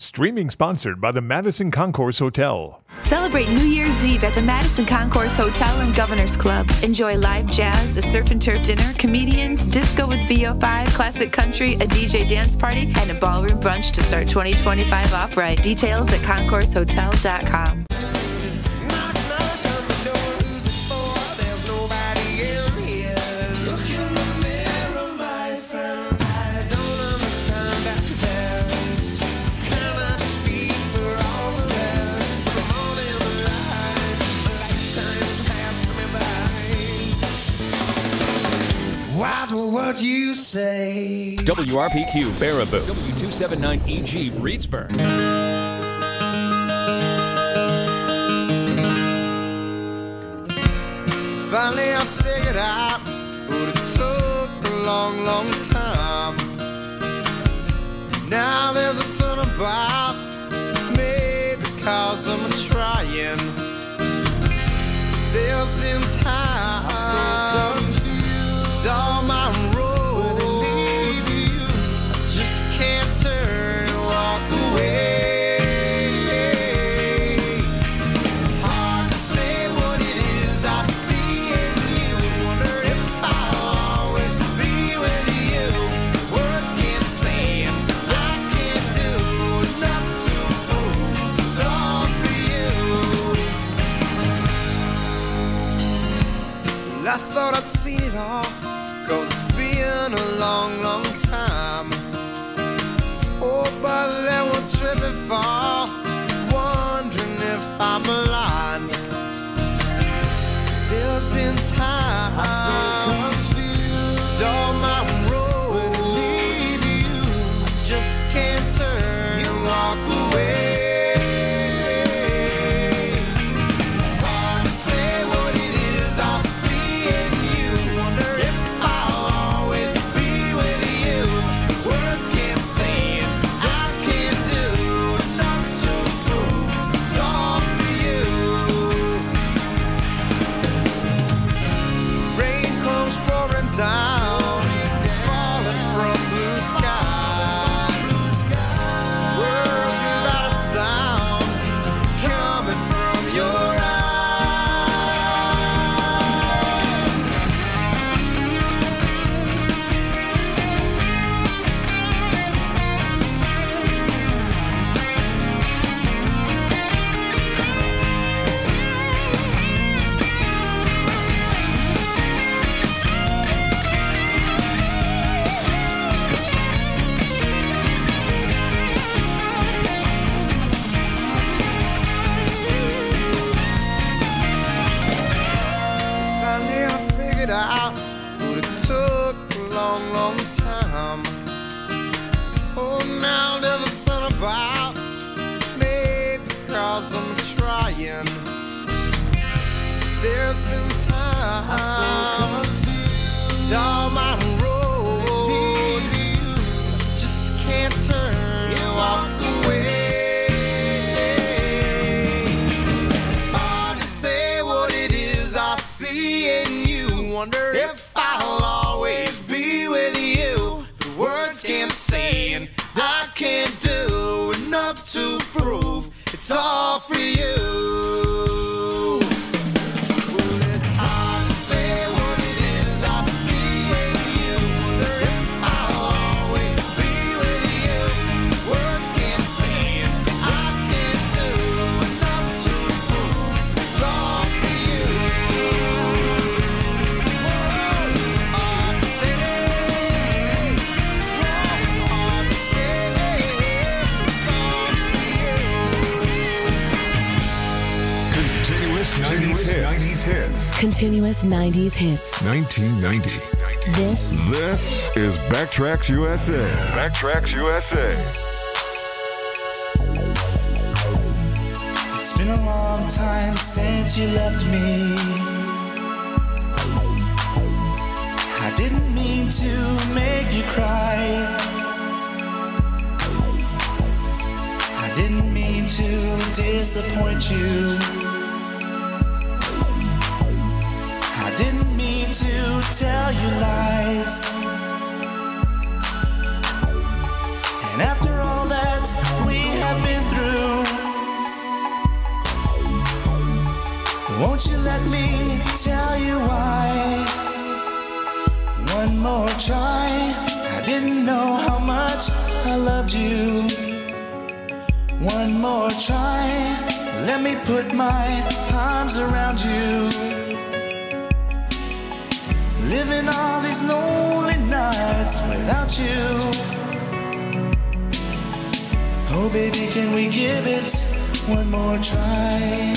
Streaming sponsored by the Madison Concourse Hotel. Celebrate New Year's Eve at the Madison Concourse Hotel and Governor's Club. Enjoy live jazz, a surf and turf dinner, comedians, disco with VO5, classic country, a DJ dance party, and a ballroom brunch to start 2025 off right. Details at concoursehotel.com. What you say. WRPQ Baraboo, W279EG Reedsburg. Finally I figured out, but it took a long, long time. Now there's a turnabout, maybe cause I'm trying. There's been time, I'm so confused, all my roads, I just can't turn and walk away. It's hard to say what it is I see in you. Wonder if I'll always be with you. Words can't say it, I can't do enough to prove it's all for you. Well, I thought I'd seen it all, 'cause it's been a long, long time. Oh, but then we'll trip and fall, wondering if I'm blind. There's been time, I'm so confused, all my roads, I just can't turn and walk away. Down, falling from blue skies. Words without a sound, coming from your eyes. Out, but it took a long, long time. Oh, now there's a turnabout, maybe 'cause I'm trying. There's been time, I'm so confused, all my roads, I just can't turn and walk away. It's hard to say what it is I see in you. Wonder if I'll always be with you. The words can't say and I can't do enough to prove it's all for you. Well, it's hard to say what it is I see in you. Wonder if I'll always be with you. Words can't say and I can't do enough to prove it's all for you. Continuous 90s hits. Continuous 90s hits. 1990. This is Backtracks USA. Backtracks USA. It's been a long time since you left me. I didn't mean to make you cry. I didn't mean to disappoint you. I didn't mean to tell you lies. And after all that we have Won't you let me tell you why? One more try. I didn't know how much I loved you. One more try. Let me put my arms around you. Living all these lonely nights without you. Oh baby, can we give it one more try?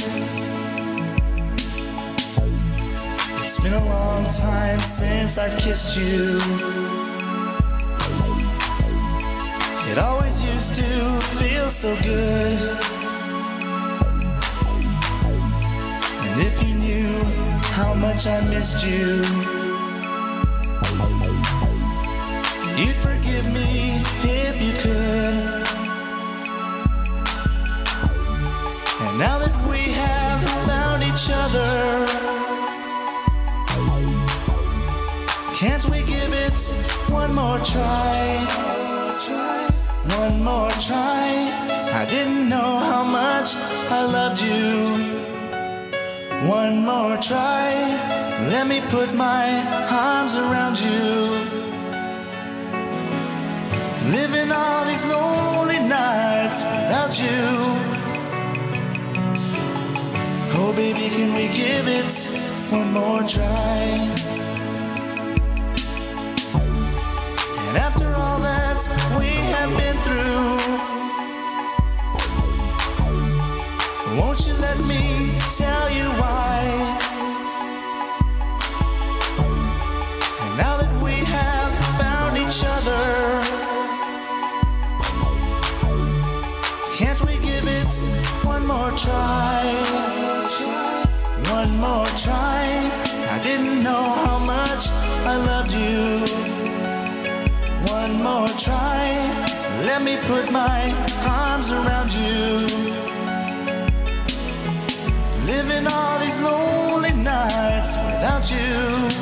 It's been a long time since I've kissed you. It always used to feel so good. And if you knew how much I missed you, you'd forgive me if you could. And now that we have found each other, can't we give it one more try? One more try. I didn't know how much I loved you. One more try. Let me put my arms around you. Living all these lonely nights without you. Oh baby, can we give it one more try? And after all that we have been through, won't you let me tell you why? And now that we have found each other, can't we give it one more try? One more try. I didn't know how much I loved you. One more try. Let me put my arms around you. Living all these lonely nights without you.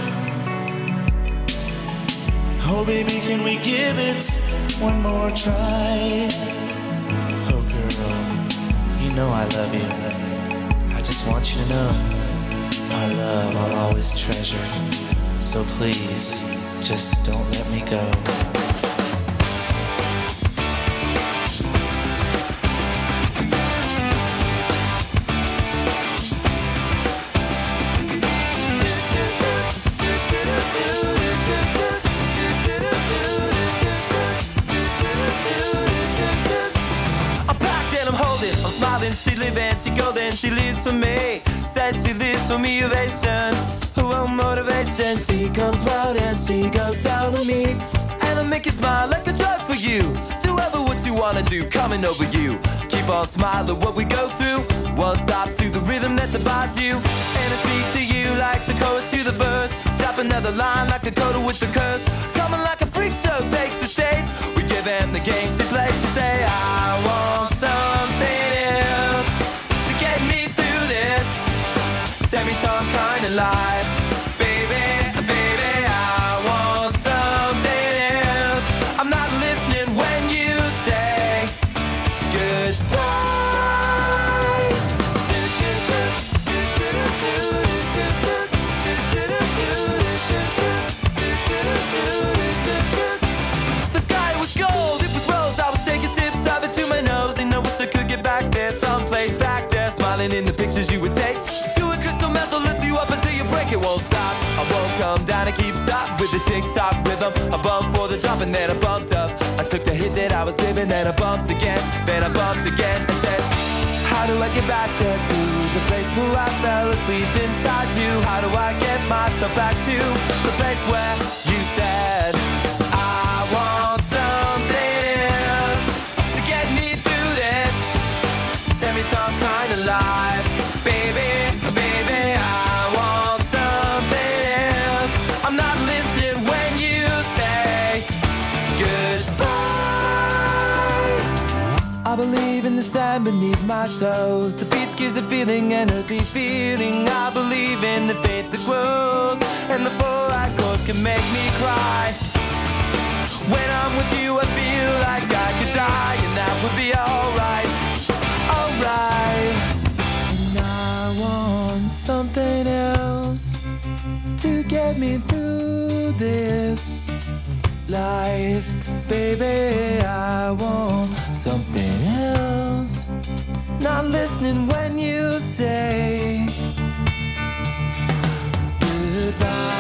Oh baby, can we give it one more try? Oh girl, you know I love you. I just want you to know our love I'll always treasure. So please, just don't let me go. She living, she golden, she lives for me. Says she lives for me, ovation. Her own motivation. She comes round and she goes down on me. And I make you smile like a drug for you. Do ever what you wanna do, coming over you. Keep on smiling what we go through. One stop to the rhythm that divides you. And I speak to you like the chorus to the verse. Drop another line like a coda with the curse. Coming like a freak show takes the stage. We give in the game she plays. She say, I want something else to get me through this semi-time kind of life. Baby, baby, I want something else. I'm not listening when you say goodbye. The sky was gold, it was rose. I was taking sips of it to my nose, and I wish I could get back there, someplace back there, smiling in the pictures you would take. To a crystal method, lift you up until you break. It won't stop. I won't come down and keep stop with the tick-tock rhythm. I bumped for the drop and then I bumped up. I took the hit that I was given, then I bumped again, then I bumped again and said, how do I get back there to the place where I fell asleep inside you? How do I get myself back to the place where you said I want something else to get me through this semi-time kind of life? Baby, baby, I want something else. I'm not listening when you say goodbye. I believe in the sand beneath my toes. The beach gives a feeling, an earthy feeling. I believe in the faith that grows, and the four-eyed chords can make me cry. When I'm with you, I feel like I could die, and that would be alright, alright. And I want some me through this life, baby. I want something else. Not listening when you say goodbye.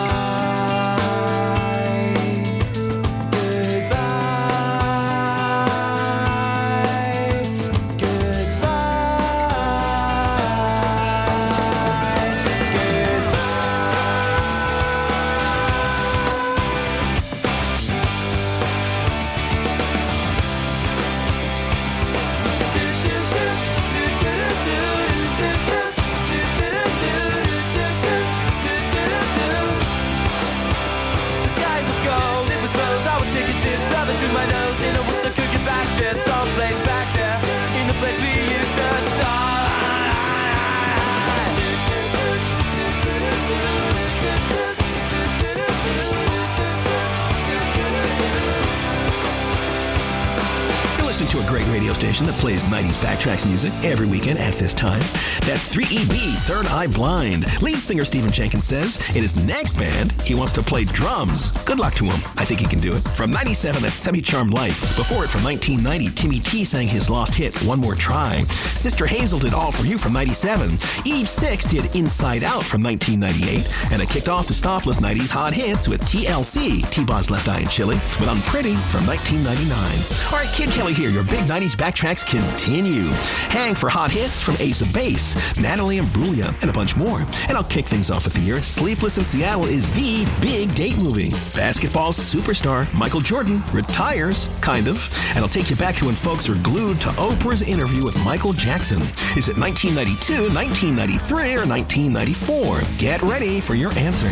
To a great radio station that plays 90s Backtracks music every weekend at this time. That's 3EB, Third Eye Blind. Lead singer Stephen Jenkins says in his next band, he wants to play drums. Good luck to him. I think he can do it. From 97, that's Semi-Charmed Life. Before it, from 1990, Timmy T sang his lost hit, One More Try. Sister Hazel did All For You from 97. Eve Six did Inside Out from 1998. And it kicked off the Stopless 90s hot hits with TLC, T-Boz's Left Eye and Chili, with Unpretty from 1999. All right, Kid Kelly here. Your big 90s Backtracks continue. Hang for hot hits from Ace of Base, Natalie Imbruglia, and a bunch more. And I'll kick things off with the year. Sleepless in Seattle is the big date movie. Basketball superstar Michael Jordan retires, kind of. And I'll take you back to when folks are glued to Oprah's interview with Michael Jackson. Is it 1992, 1993, or 1994? Get ready for your answer.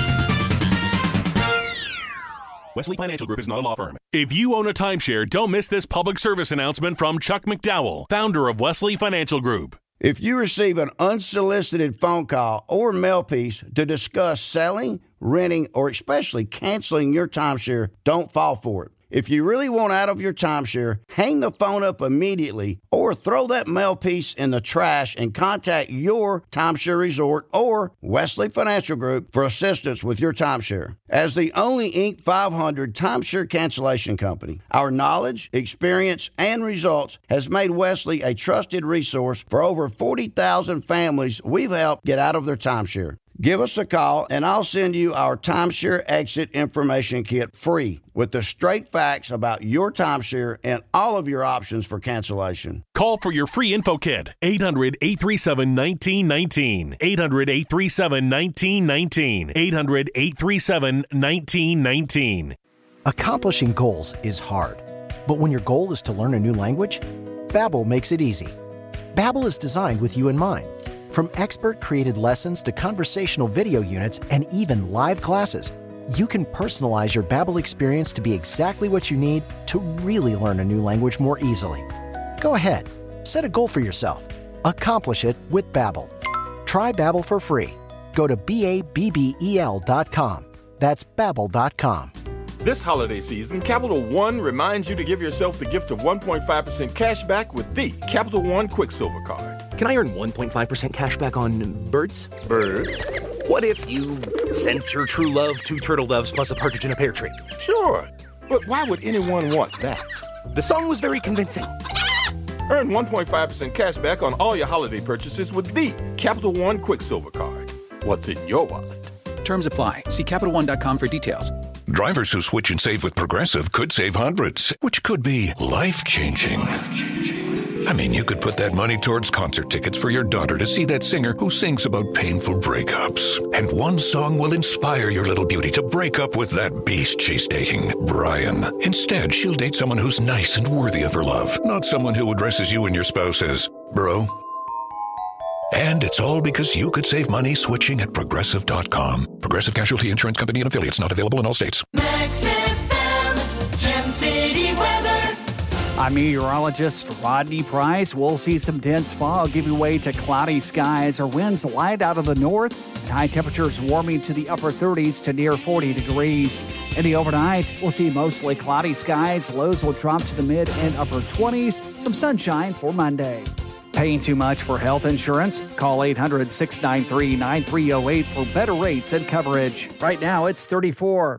Wesley Financial Group is not a law firm. If you own a timeshare, don't miss this public service announcement from Chuck McDowell, founder of Wesley Financial Group. If you receive an unsolicited phone call or mail piece to discuss selling, renting, or especially canceling your timeshare, don't fall for it. If you really want out of your timeshare, hang the phone up immediately or throw that mail piece in the trash and contact your timeshare resort or Wesley Financial Group for assistance with your timeshare. As the only Inc. 500 timeshare cancellation company, our knowledge, experience, and results has made Wesley a trusted resource for over 40,000 families we've helped get out of their timeshare. Give us a call, and I'll send you our timeshare exit information kit free with the straight facts about your timeshare and all of your options for cancellation. Call for your free info kit. 800-837-1919. 800-837-1919. 800-837-1919. Accomplishing goals is hard. But when your goal is to learn a new language, Babbel makes it easy. Babbel is designed with you in mind. From expert-created lessons to conversational video units and even live classes, you can personalize your Babbel experience to be exactly what you need to really learn a new language more easily. Go ahead, set a goal for yourself. Accomplish it with Babbel. Try Babbel for free. Go to BABBEL.com. That's Babbel.com. This holiday season, Capital One reminds you to give yourself the gift of 1.5% cash back with the Capital One Quicksilver Card. Can I earn 1.5% cash back on birds? Birds? What if you sent your true love 2 turtle doves plus a partridge in a pear tree? Sure, but why would anyone want that? The song was very convincing. Earn 1.5% cash back on all your holiday purchases with the Capital One Quicksilver Card. What's in your wallet? Terms apply. See CapitalOne.com for details. Drivers who switch and save with Progressive could save hundreds, which could be life-changing. I mean, you could put that money towards concert tickets for your daughter to see that singer who sings about painful breakups. And one song will inspire your little beauty to break up with that beast she's dating, Brian. Instead, she'll date someone who's nice and worthy of her love, not someone who addresses you and your spouse as, bro. And it's all because you could save money switching at Progressive.com. Progressive Casualty Insurance Company and Affiliates, not available in all states. Max FM, Gem City weather. I'm meteorologist Rodney Price. We'll see some dense fog giving way to cloudy skies or winds light out of the north and high temperatures warming to the upper 30s to near 40 degrees. In the overnight, we'll see mostly cloudy skies. Lows will drop to the mid and upper 20s. Some sunshine for Monday. Paying too much for health insurance? Call 800-693-9308 for better rates and coverage. Right now, it's 34.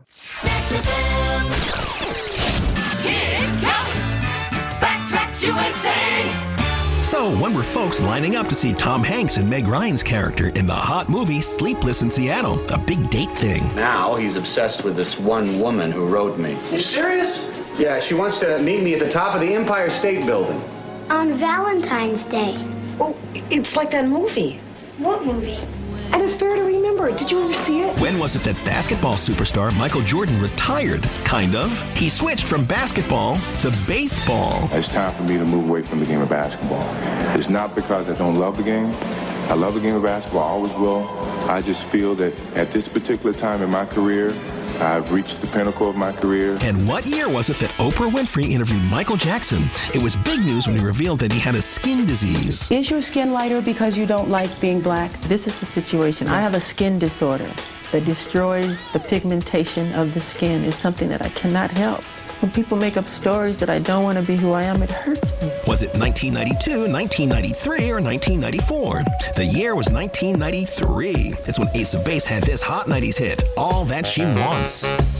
Here it comes! Backtracks USA! So, when were folks lining up to see Tom Hanks and Meg Ryan's character in the hot movie Sleepless in Seattle, a big date thing? Now he's obsessed with this one woman who wrote me. You serious? Yeah, she wants to meet me at the top of the Empire State Building. On Valentine's Day. Oh, it's like that movie. What movie? An Affair to Remember. Did you ever see it? When was it that basketball superstar Michael Jordan retired? Kind of. He switched from basketball to baseball. It's time for me to move away from the game of basketball. It's not because I don't love the game. I love the game of basketball. I always will. I just feel that at this particular time in my career, I've reached the pinnacle of my career. And what year was it that Oprah Winfrey interviewed Michael Jackson? It was big news when he revealed that he had a skin disease. Is your skin lighter because you don't like being black? This is the situation. I have a skin disorder that destroys the pigmentation of the skin. It's something that I cannot help. When people make up stories that I don't want to be who I am, it hurts me. Was it 1992, 1993, or 1994? The year was 1993. It's when Ace of Base had this hot 90s hit, All That She Wants.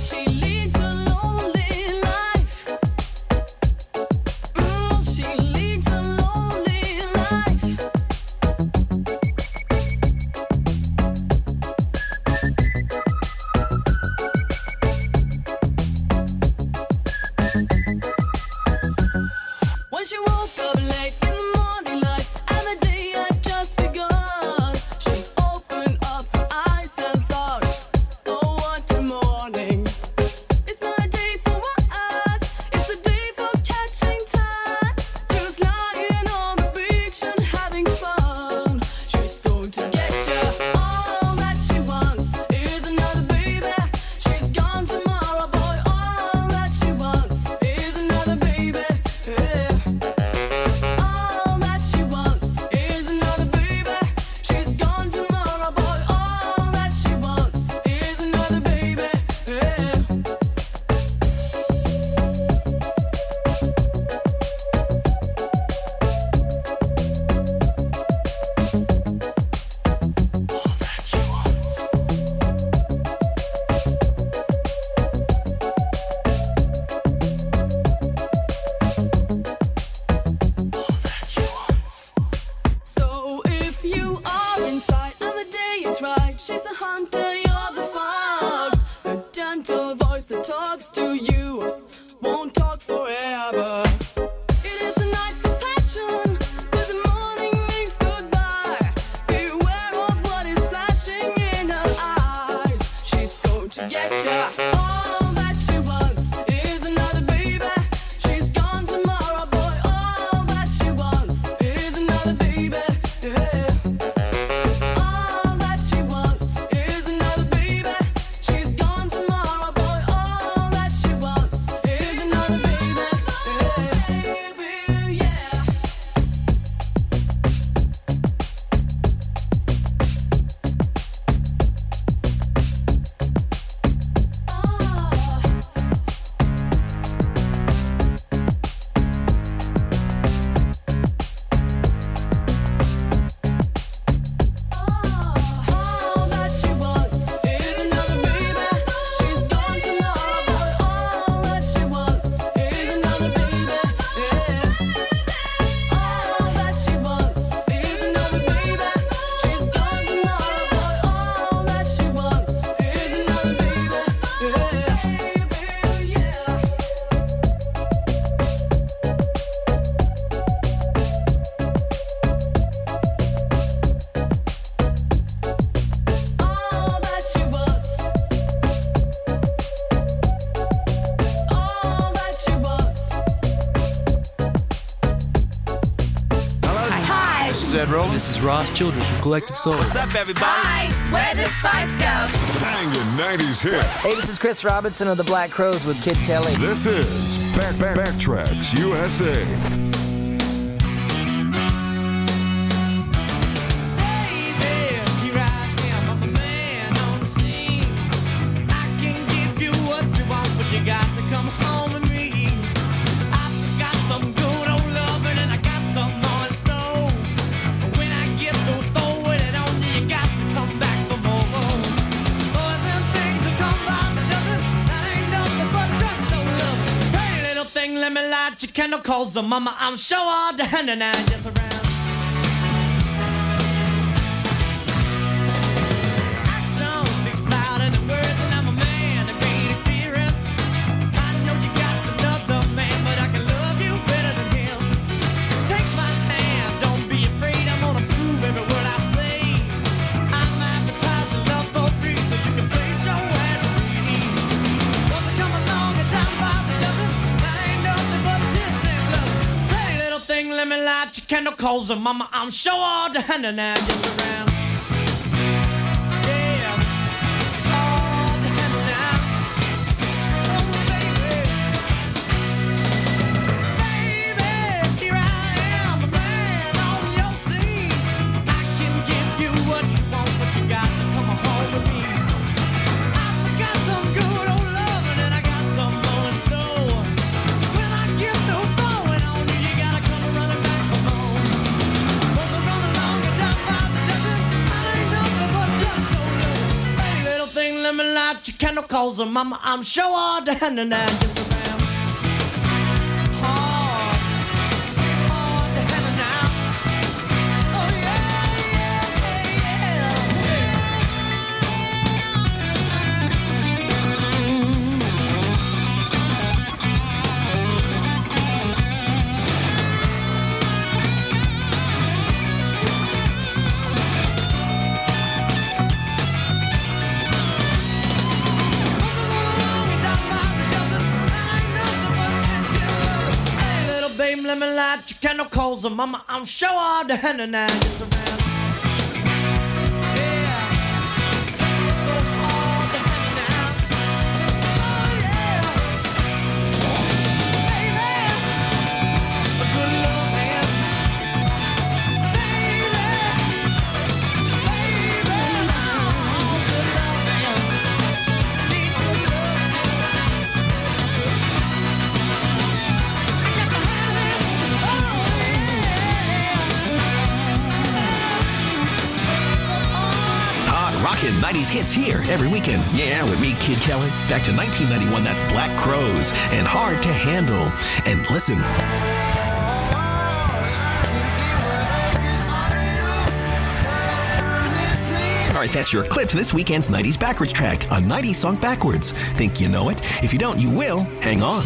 Ed Rollins. This is Ross Childress from Collective Soul. What's up, everybody? Hi, we're the Spice Girls. Banging 90s hits. Hey, this is Chris Robinson of the Black Crowes with Kid Kelly. This is Backtracks USA. You got to come home with me. I got some good old loving and I got some more in store. candle calls the mama. I'm sure all the hand and I just around. Action speaks louder than words, and I'm a man of great experience. I know you got another man, but I can love you better than him. Take my hand, don't be afraid. I'm gonna prove every word I say. I'm advertising love for free, so you can place your ad free. Once I come along and down by the dozen, I ain't nothing but tears and love. Hey, little thing, let me light your candle, calls her mama. I'm sure all the hand and I just around. Yes, all the hand and I. Oh, baby. Baby, here I am, a man on your scene. I can give you what you want, but you got to come home with me. I got some good old loving and I got some more in store. When I get through throwing on you, you gotta come running back for more. Was I running along and down by the dozen? I ain't nothing but just no love. Hey, little thing, let me light your candle, calls her mama. I'm sure all the hand and I just around. Hard, all the hand and I. Oh yeah, yeah, Hey, little babe, let me light your candle, calls her mama. I'm sure all the hand and I just around. Rockin' 90s hits here every weekend. Yeah, with me, Kid Kelly. Back to 1991, that's Black Crows and Hard to Handle. And listen. All right, that's your clip to this weekend's 90s Backwards track, a 90s song backwards. Think you know it? If you don't, you will. Hang on.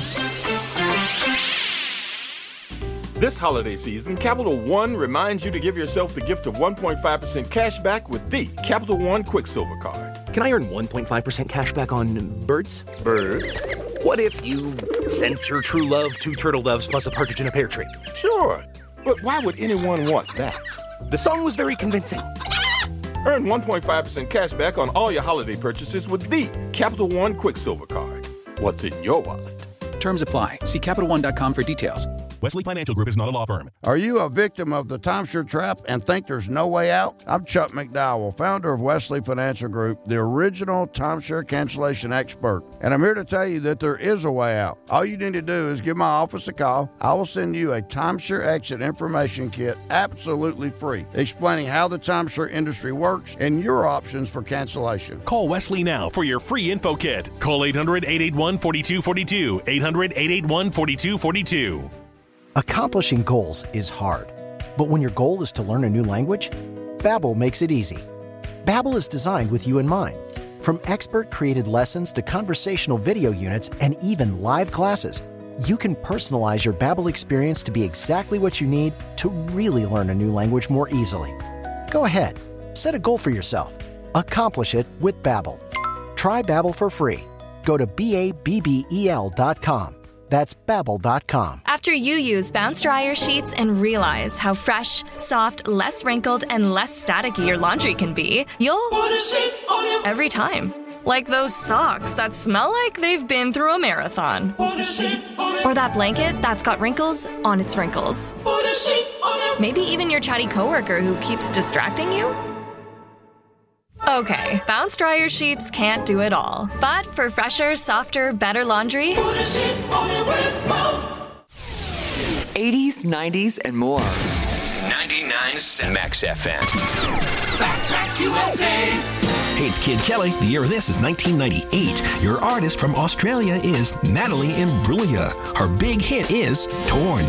This holiday season, Capital One reminds you to give yourself the gift of 1.5% cash back with the Capital One Quicksilver Card. Can I earn 1.5% cash back on birds? Birds? What if you sent your true love 2 turtle doves plus a partridge in a pear tree? Sure, but why would anyone want that? The song was very convincing. Earn 1.5% cash back on all your holiday purchases with the Capital One Quicksilver Card. What's in your wallet? Terms apply. See CapitalOne.com for details. Wesley Financial Group is not a law firm. Are you a victim of the timeshare trap and think there's no way out? I'm Chuck McDowell, founder of Wesley Financial Group, the original timeshare cancellation expert. And I'm here to tell you that there is a way out. All you need to do is give my office a call. I will send you a timeshare exit information kit absolutely free, explaining how the timeshare industry works and your options for cancellation. Call Wesley now for your free info kit. Call 800-881-4242. 800-881-4242. Accomplishing goals is hard, but when your goal is to learn a new language, Babbel makes it easy. Babbel is designed with you in mind. From expert-created lessons to conversational video units and even live classes, you can personalize your Babbel experience to be exactly what you need to really learn a new language more easily. Go ahead, set a goal for yourself. Accomplish it with Babbel. Try Babbel for free. Go to BABBEL.com. That's Babbel.com. After you use Bounce Dryer sheets and realize how fresh, soft, less wrinkled, and less staticky your laundry can be, you'll put a sheet on it every time. Like those socks that smell like they've been through a marathon. Put a sheet on it. Or that blanket that's got wrinkles on its wrinkles. Put a sheet on it. Maybe even your chatty coworker who keeps distracting you. Okay, Bounce Dryer sheets can't do it all. But for fresher, softer, better laundry, put a sheet on it with Bounce. 80s, 90s, and more. 99 Max FM. Backtracks USA. Hey, it's Kid Kelly. The year of this is 1998. Your artist from Australia is Natalie Imbruglia. Her big hit is Torn.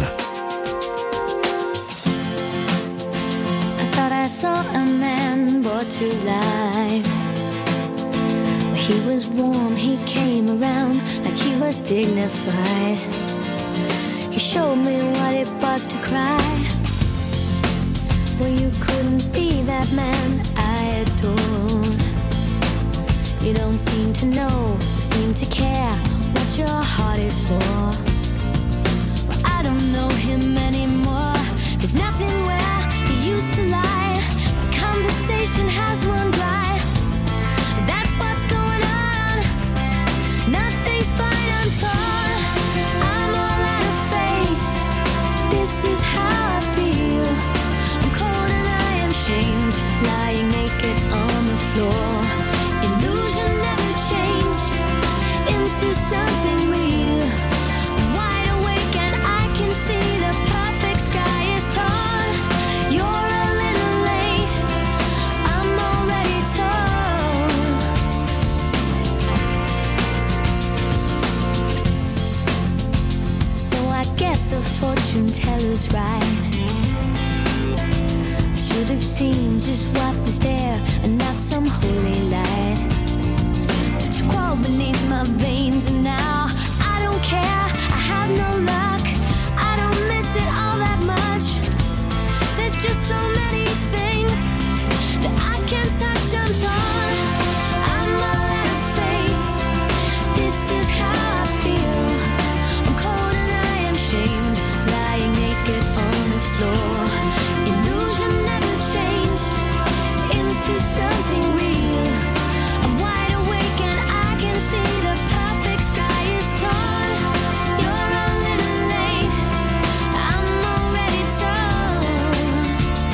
I thought I saw a man brought to life. He was warm, he came around like he was dignified. He showed me what it was to cry. Well, you couldn't be that man I adore. You don't seem to know, seem to care what your heart is for. Well, I don't know him anymore. There's nothing where he used to lie. The conversation has run dry. That's what's going on. Nothing's fine, I'm torn. I'm all out of faith. This is how I feel. I'm cold and I am shamed, lying naked on the floor. Illusion never changed into something real. I'm wide awake and I can see the perfect sky is torn. You're a little late, I'm already torn. So I guess the fortune teller's right. Should have seen just what was there and not some holy light. But you crawled beneath my veins and now I don't care, I have no luck. I don't miss it all that much. There's just so many things that I can't touch, I'm torn. I'm all out of faith. This is how I feel. I'm cold and I am shamed, lying naked on the floor. Illusion never changed into something real. I'm wide awake and I can see the perfect sky is torn. You're a little late, I'm already torn.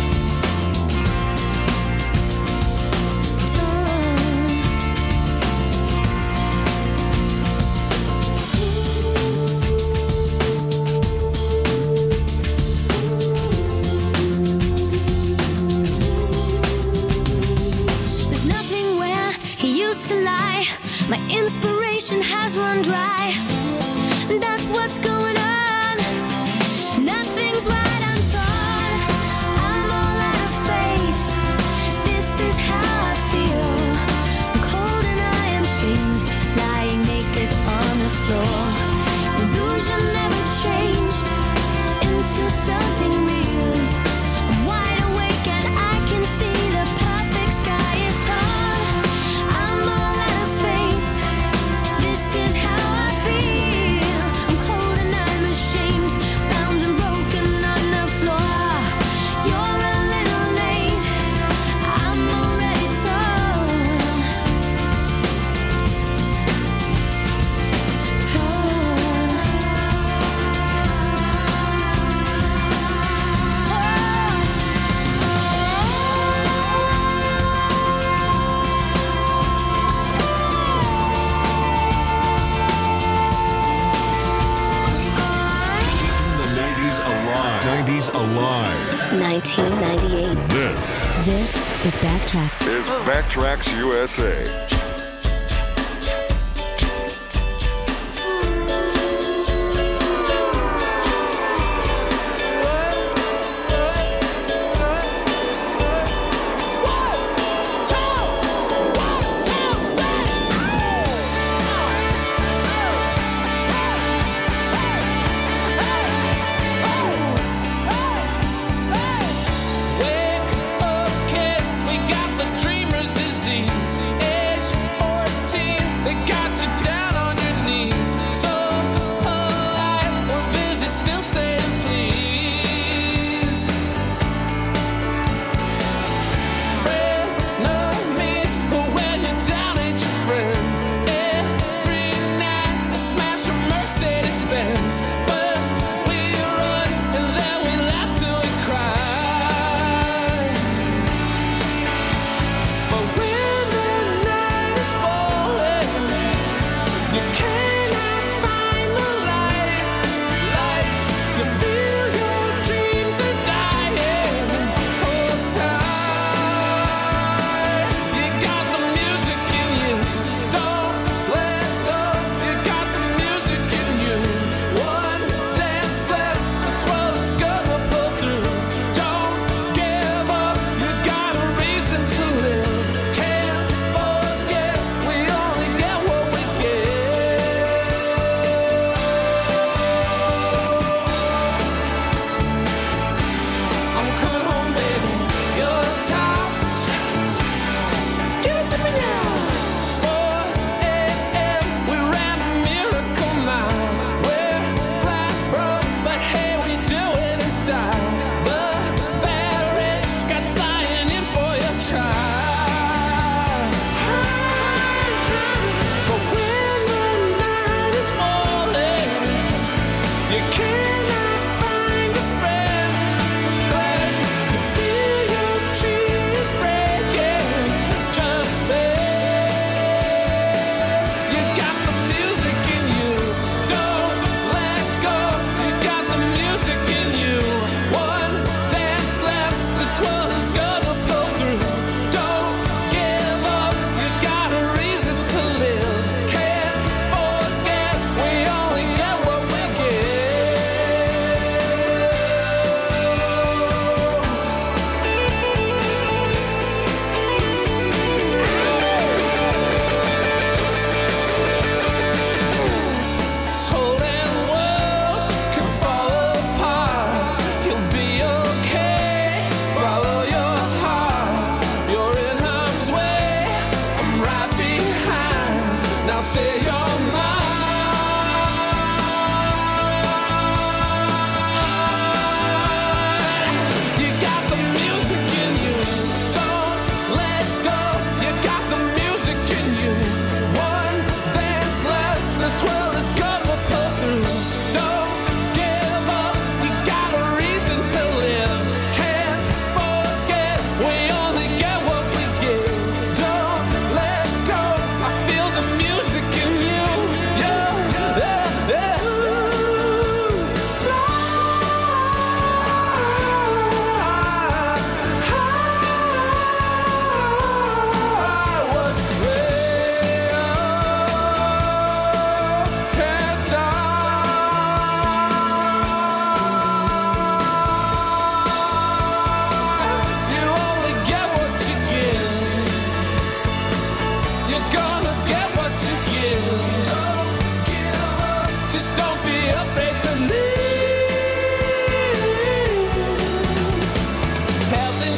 There's nothing where he used to lie. My inspiration has run dry. That's what's going on. Nothing's right, I'm torn. I'm all out of faith. This is how I feel. I'm cold and I am shamed, lying naked on the floor. Illusion never changed into something real. I'm wide awake and I can see the perfect sky is torn. I'm all out of faith. This is how I feel. I'm cold and I'm ashamed, bound and broken on the floor. You're a little late, I'm already torn. Keeping the 90s alive. 90s alive. 1998. This is Backtracks. Is Backtracks USA. Wake up, kids, we got the dreamer's disease. Age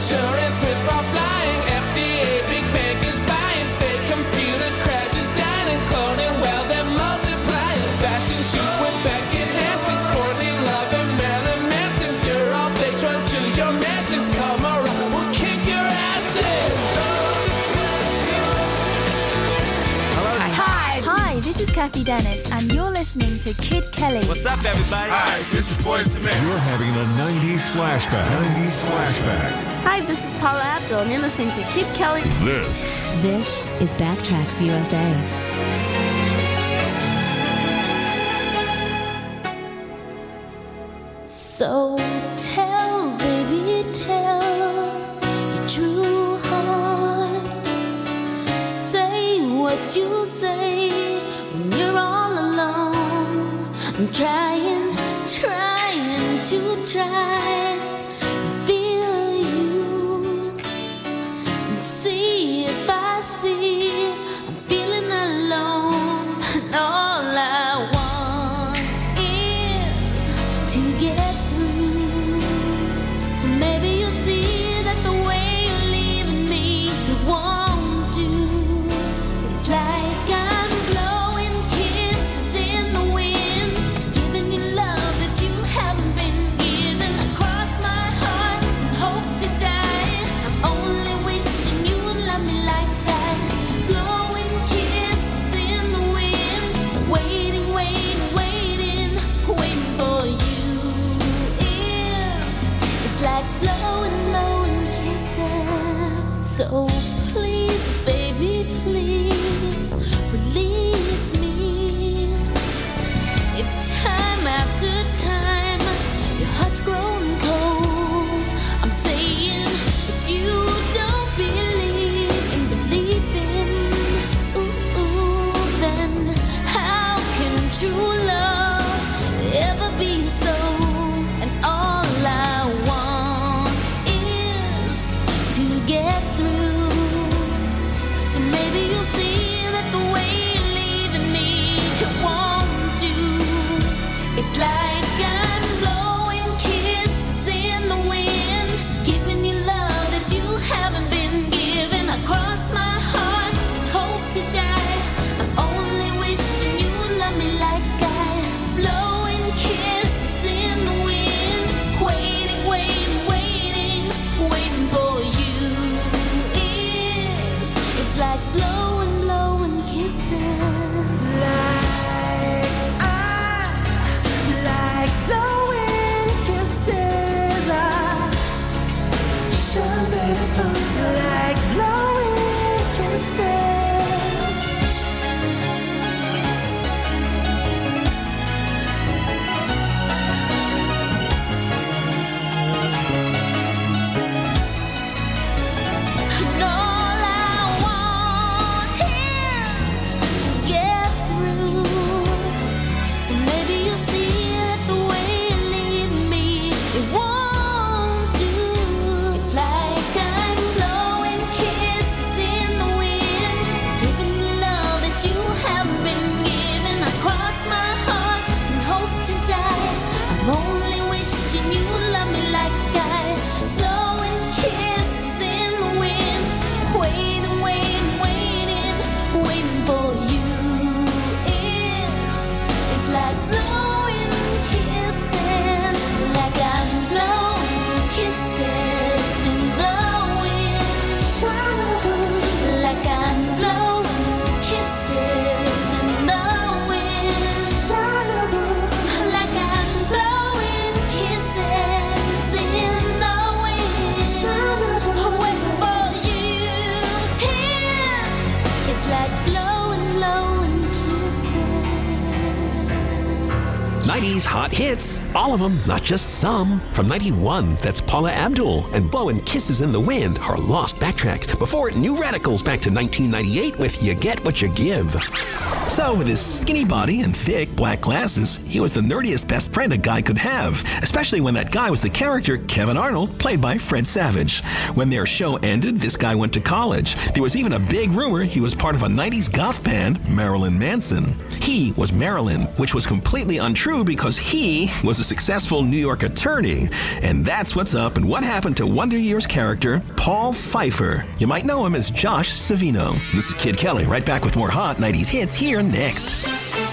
insurance with our flying. FDA, big bank is buying. Fake computer crashes, dining, cloning, well, they're multiplying. Fashion shoots with Beckett Hansen, Courtney Love and Marilyn Manson. You're all fakes, run to your mansions. Come around, we'll kick your asses. Hi, this is Kathy Dennis, and you're listening to Kid Kelly. What's up, everybody? Hi, this is Boyz II Men. You're having a 90s flashback. 90s flashback. Hi, this is Paula Abdul, and you're listening to Kid Kelly. This is Backtracks USA. So tell, baby, tell your true heart. Say what you say when you're all alone. I'm trying to feel you and see if I see I'm feeling alone. And all I want is to get through. So maybe you'll see that the way you're leaving me, you won't do. It's like I'm blowing kisses in the wind, giving you love that you haven't been given. I cross my heart and hope to die. I'm only wishing you would love me like that. Blowing kisses in the wind, waiting for you. It's like blowing kisses. So please, baby, please release me. If time after time your heart's grown cold, I'm saying if you don't believe in believing, then how can true love ever be so? And all I want is to get through. So maybe you'll see that the way you're leaving me, it won't do. It's like I'm blowing kisses in the wind, giving you love that you haven't been given. I cross my heart and hope to die. I'm only wishing you would love me like I. Blowing kisses in the wind, waiting for you. It's like blowing kisses. Like blowing kisses. Like blowing kisses. And all I want is to get through. So maybe you'll see that the way you leave me, it won't do. It's like I'm blowing kisses in the wind, giving you love that you haven't been given. I cross my heart and hope to die. I'm only wishing you would love me like I. Blowing kisses in the wind, waiting for you. It's like blowing kisses, like I'm blowing kisses in the wind. Like I'm blowing kisses in the wind. Like I'm blowing kisses in the wind. Waiting for you. It's like blowing kisses. 90s hot hits. All of them, not just some. From 91, that's Paula Abdul and Blowin' Kisses in the Wind, her lost backtrack. Before it, New Radicals back to 1998 with You Get What You Give. So, with his skinny body and thick black glasses, he was the nerdiest best friend a guy could have, especially when that guy was the character Kevin Arnold, played by Fred Savage. When their show ended, this guy went to college. There was even a big rumor he was part of a 90s goth band, Marilyn Manson. He was Marilyn, which was completely untrue because he was a successful New York attorney. And that's what's up and what happened to Wonder Years character Paul Pfeiffer. You might know him as Josh Savino. This is Kid Kelly, right back with more hot 90s hits here next.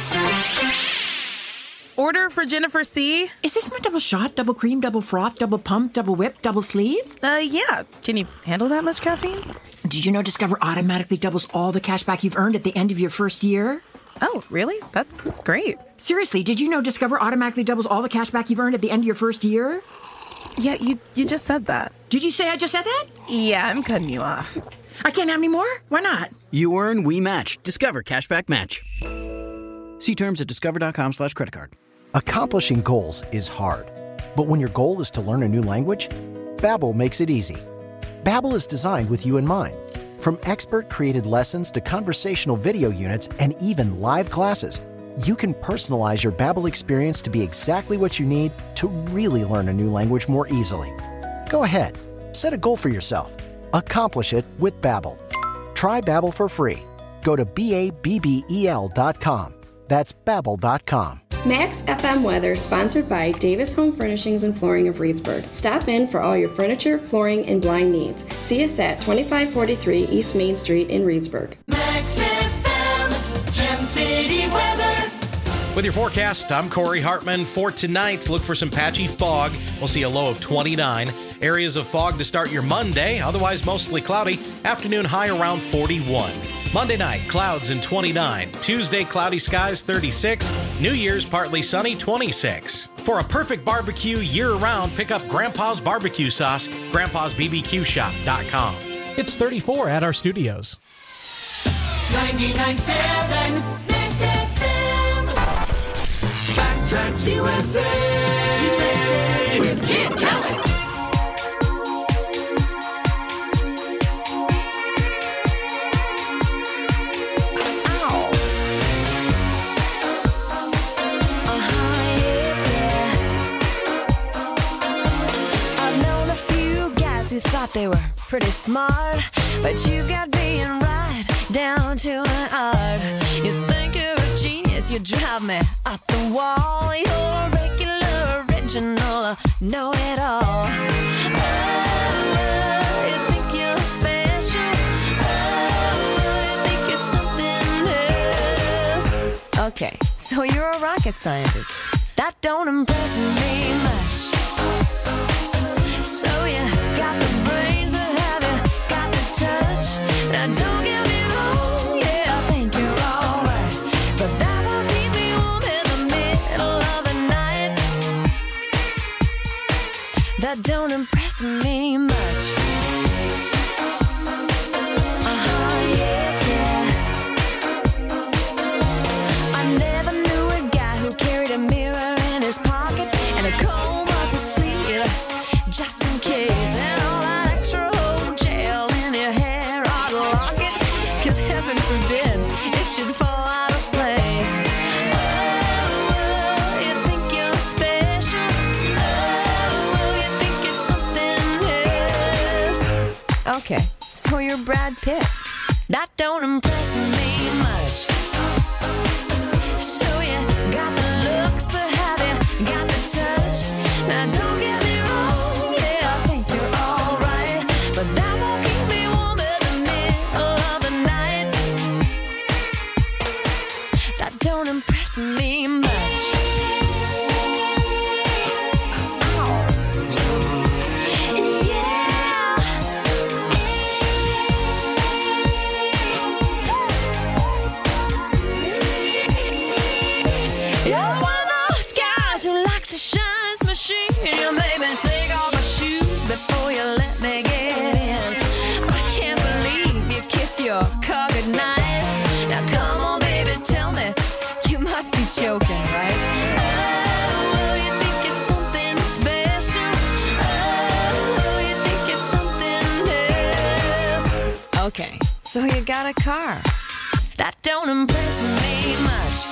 Order for Jennifer C. Is this my double shot, double cream, double froth, double pump, double whip, double sleeve? Yeah. Can you handle that much caffeine? Did you know Discover automatically doubles all the cash back you've earned at the end of your first year? Oh, really? That's great. Seriously, did you know Discover automatically doubles all the cash back you've earned at the end of your first year? Yeah, you just said that. Did you say I just said that? Yeah, I'm cutting you off. I can't have any more? Why not? You earn, we match. Discover Cashback Match. See terms at discover.com/creditcard. Accomplishing goals is hard. But when your goal is to learn a new language, Babbel makes it easy. Babbel is designed with you in mind. From expert-created lessons to conversational video units and even live classes, you can personalize your Babbel experience to be exactly what you need to really learn a new language more easily. Go ahead, set a goal for yourself. Accomplish it with Babbel. Try Babbel for free. Go to BABBEL.com. That's Babbel.com. Max FM weather sponsored by Davis Home Furnishings and Flooring of Reedsburg. Stop in for all your furniture, flooring, and blind needs. See us at 2543 East Main Street in Reedsburg. Max FM, Gem City weather. With your forecast, I'm Corey Hartman. For tonight, look for some patchy fog. We'll see a low of 29. Areas of fog to start your Monday, otherwise mostly cloudy. Afternoon high around 41. Monday night, clouds and 29. Tuesday, cloudy skies, 36. New Year's, partly sunny, 26. For a perfect barbecue year-round, pick up Grandpa's Barbecue Sauce, grandpasbbqshop.com. It's 34 at our studios. 99.7 Max FM. Backtracks USA. With Kid Kelly. Who thought they were pretty smart, but you got being right down to an art. You think you're a genius, you drive me up the wall. You're a regular, original, know-it-all. Oh, you think you're special. Oh, you think you're something else. Okay, so you're a rocket scientist. That don't impress me much. So you got the brains, but have you got the touch? Now don't get me wrong, yeah, I think you're alright, but that won't keep me warm in the middle of the night. That don't impress me much. Yeah. I never knew a guy who carried a mirror in his pocket and a comb up his sleeve, just in case, and all that extra old gel in your hair I'd lock it, cause heaven forbid it should fall out of place. Oh, you think you're special. Oh, you think you're something else. Okay, so you're Brad Pitt. That don't impress me much. So you got the looks, but have you got the touch? Now don't get me wrong, but that won't keep me warm in the middle of the night. That don't impress me much. You're one of those guys who likes to shine his machine. You made me take off my shoes before you let me get in. I can't believe you kiss your car goodnight. Now come on, baby, tell me, you must be joking, right? Oh, you think you're something special. Oh, you think you're something else. Okay, so you got a car. That don't impress me much.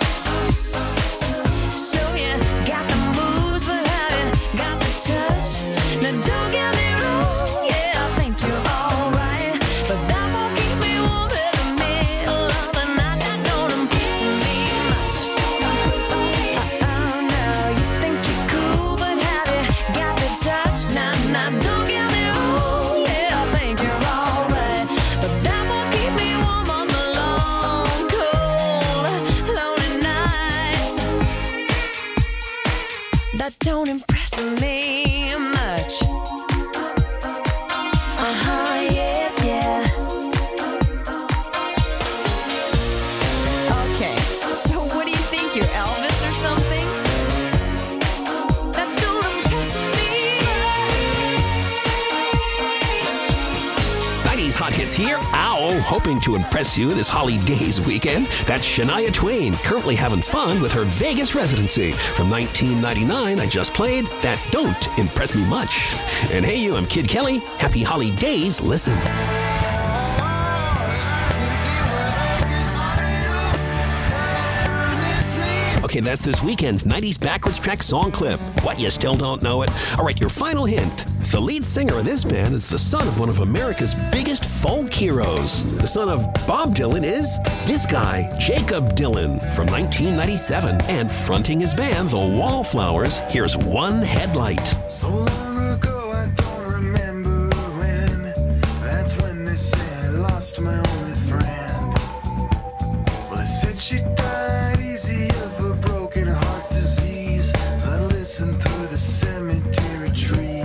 So you got the moves, but have you got the touch? Now don't get me wrong, yeah, I think you're alright, but that won't keep me warm in the middle of the night. That don't impress me much. Oh no. It's here, ow, hoping to impress you this holidays weekend. That's Shania Twain, currently having fun with her Vegas residency. From 1999, I just played That Don't Impress Me Much. And hey you, I'm Kid Kelly. Happy holidays, listen. Okay, that's this weekend's 90s Backwards Track song clip. What, you still don't know it? All right, your final hint. The lead singer of this band is the son of one of America's biggest folk heroes. The son of Bob Dylan is this guy, Jacob Dylan, from 1997. And fronting his band, the Wallflowers, here's One Headlight. So long ago, I don't remember when. That's when they say I lost my only friend. Well, they said she died easy of a broken heart disease. As I listened through the cemetery trees.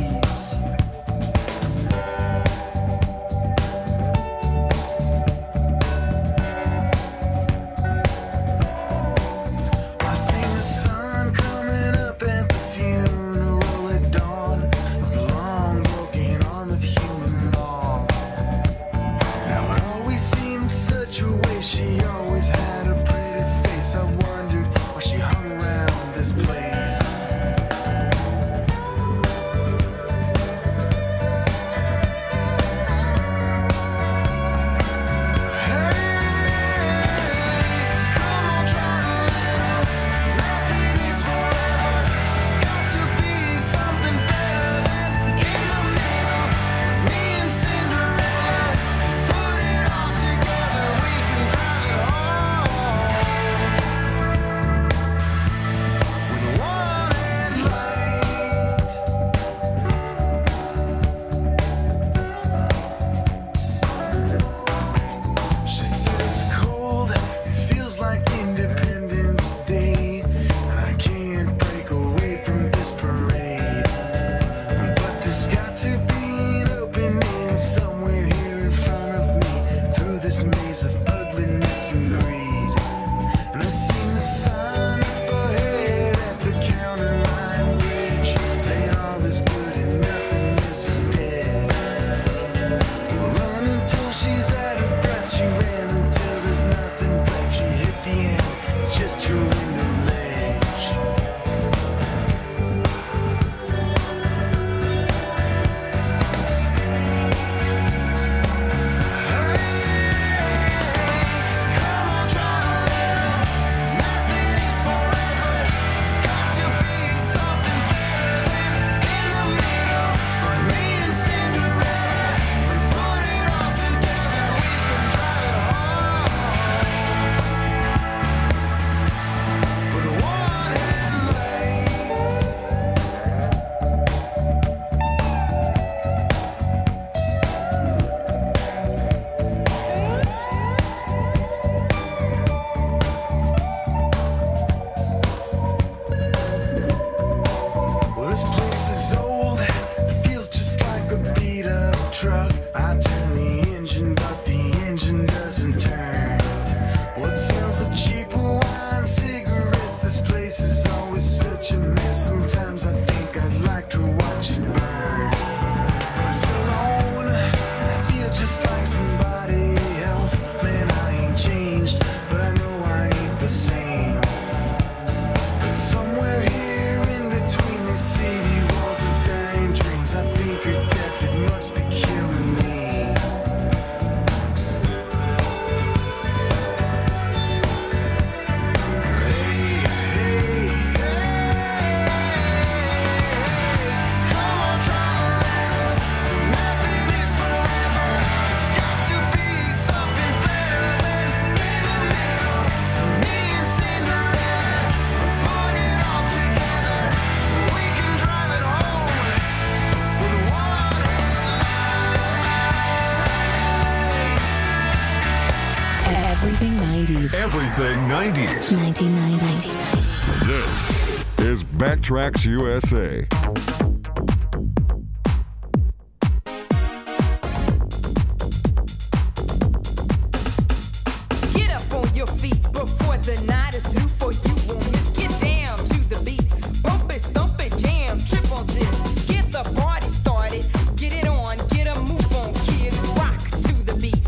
I seen the sun coming up at the funeral at dawn of the long broken arm of human law. Now it always seemed such a way. She always had a pretty face. I wondered why she hung around this place. She said it's cold, it feels like Independence Day, and I can't break away from this parade. But there's got to be an opening somewhere here in front of me, through this maze of ugliness and greed. And I seen the sign up ahead at the counter line bridge, saying all is good and nothingness is dead. We'll run until she's out of breath. She ran until there's nothing left. She hit the end, it's just her window ledge. Come on, try to live. Nothing is forever. It's got to be something better than in the middle. But me and Cinderella, we put it all together. We can drive it home with a one headlight. Well, this place is old. It feels just like a beat up truck. I turn the engine, but the engine doesn't turn. What smells of cheap wine, cigarettes? This place is always such a mess. Sometimes I think I'd like to watch it burn. I'm so alone, and I feel just like somebody else. Man, I ain't changed, but I know I ain't the same. But somewhere here in between these city walls of dying dreams, I think of death, it must be killing me. Come on, try to live. Nothing is forever. There's got to be something better than in the middle. Me and Cinderella, we put it all together. We can drive it home with a one Everything 90s. Everything 90s. 1990. This is Backtracks USA. Get up on your feet before the night is through for you. Won't miss. Get down to the beat. Bump it, stomp it, jam, trip on this. Get the party started. Get it on, get a move on, kid. Rock to the beat.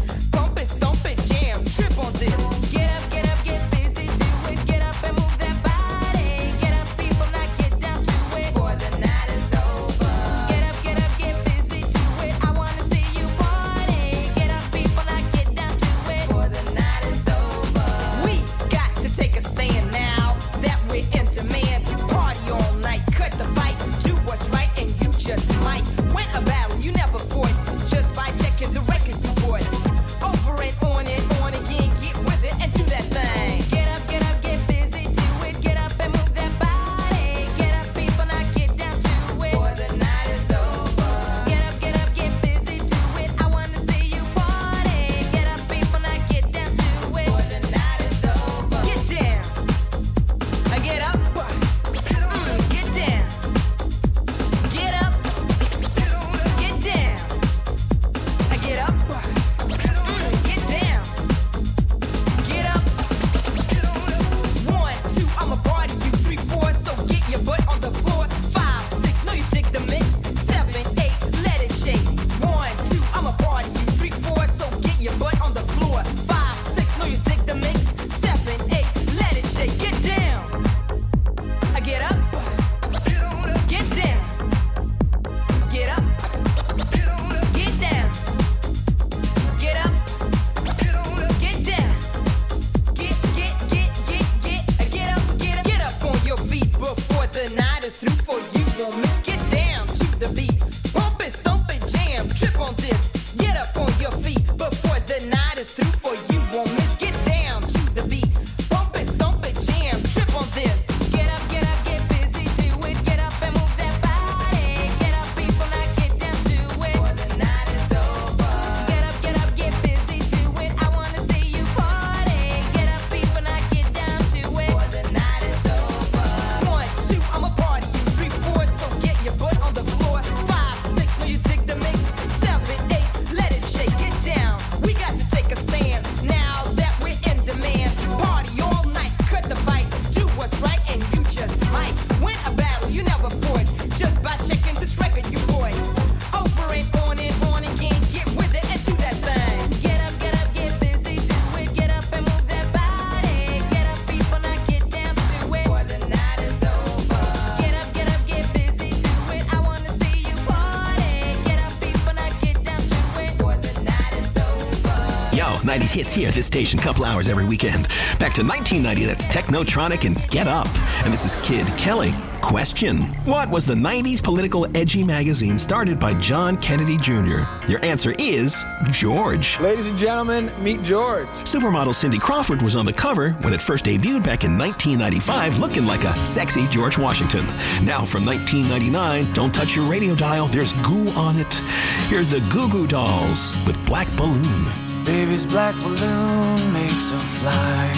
Trip on this, get up on your feet before the night is through. For you won't miss. Get down to the beat, bump it, stomp it, jam. Trip on this. Get up, get busy, do it. Get up and move that body. Get up, people, now get down to it. Before the night is over. Get up, get busy, do it. I wanna see you party. Get up, people, now get down to it. Before the night is over. 1, 2, I'm a party. 3, 4, so get your butt on the floor. 5, 6, will you dig the mix? 7, 8, let it shake it down. We got to take a stand now that we're in demand. Party all night, cut the fight, do what's right, and you just might win a battle you never fought just by checking this record you bought. Over and on again, get with it and do that thing. Get up, get busy, do it. Get up and move that body. Get up, people, now get down to it. Before the night is over. Get up, get busy, do it. I wanna see you party. Get up, people, now get down to it. Before the night is over. Yo, 90s hits here at this station, couple hours every weekend. Back to 1990, that's Technotronic and Get Up. And this is Kid Kelly. Question: what was the 90s political edgy magazine started by John Kennedy Jr.? Your answer is George. Ladies and gentlemen, meet George. Supermodel Cindy Crawford was on the cover when it first debuted back in 1995, looking like a sexy George Washington. Now from 1999, don't touch your radio dial, there's goo on it. Here's the Goo Goo Dolls with Black Balloon. Baby's black balloon makes her fly.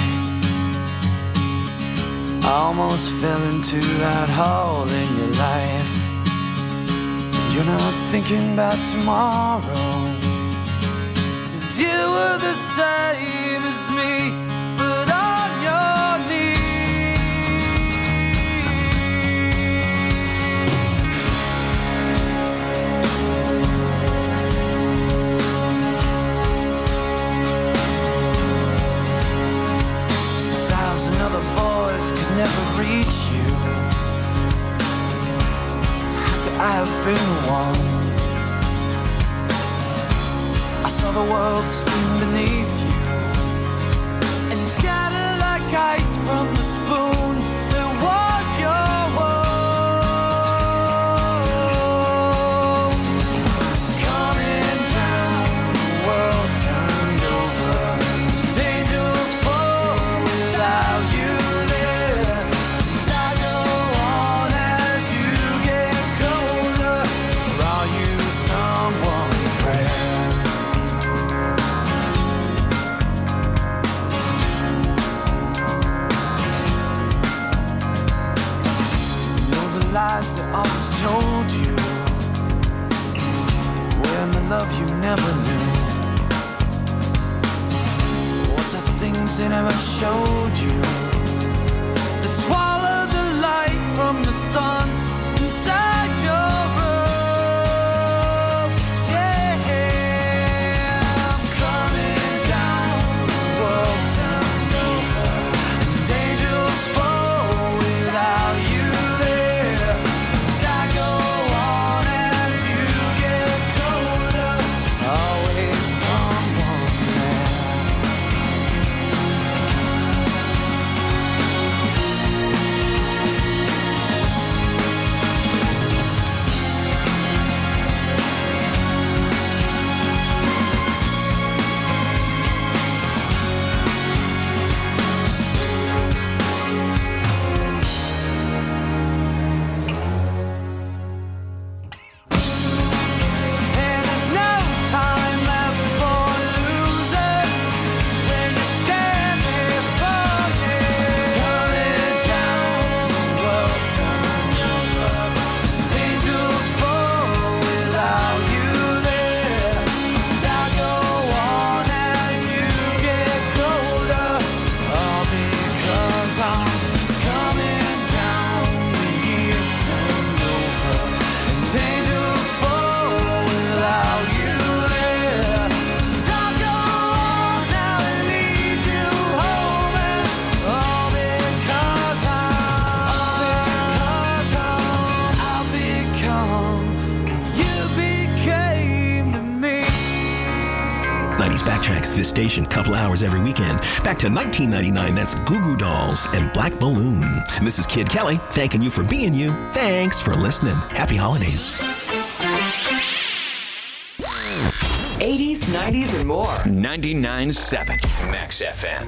I almost fell into that hole in your life. And you're not thinking about tomorrow. 'Cause you were the same as me, but on your knees. Other boys could never reach you. How could I have been one? I saw the world spin beneath you and scatter like ice from the spoon that was your world. Coming down, the world turned over. Angels fall without you. Lies that always told you when the love you never knew was the things they never showed you that swallowed the light from the sun inside your room. Yeah, I'm coming down, the world turned over, and angels fall without you. Backtracks this station, couple hours every weekend. Back to 1999, that's Goo Goo Dolls and Black Balloon. And this is Kid Kelly, thanking you for being you. Thanks for listening. Happy holidays. 80s, 90s, and more. 99.7 Max FM.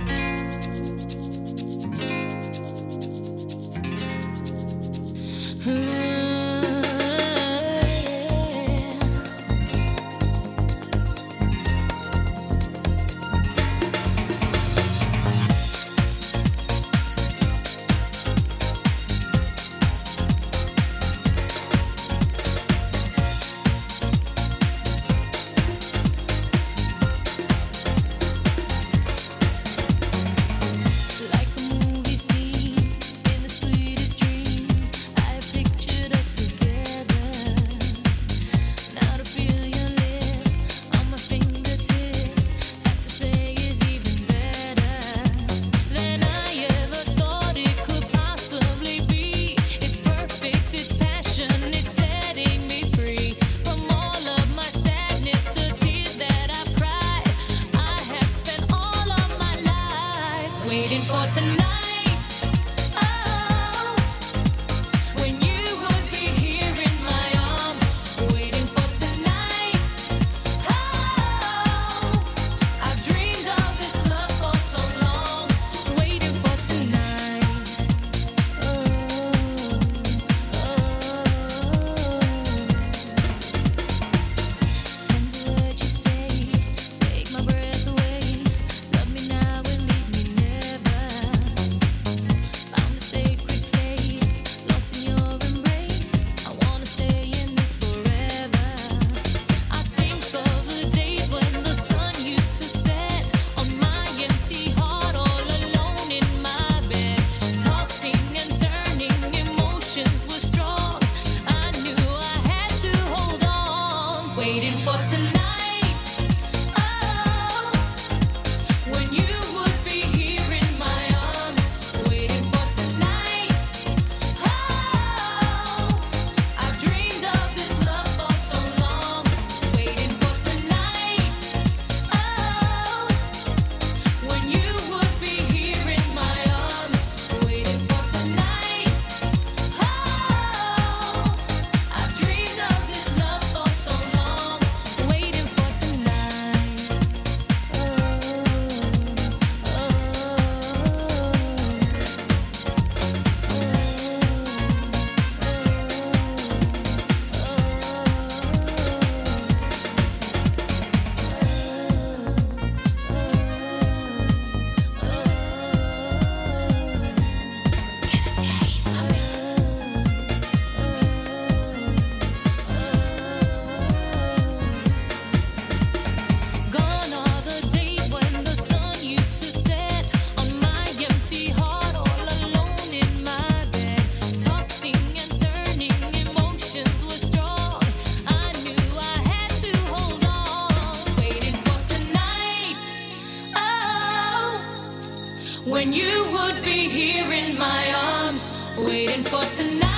When you would be here in my arms, waiting for tonight.